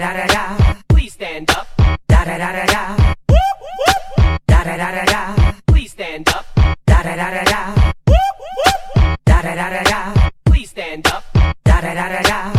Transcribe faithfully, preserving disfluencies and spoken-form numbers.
da da da. Please stand up. Da da da da da. Da da da da da. Please stand up. Da da da da da. Da da da da da. Please stand up. Da da da da da.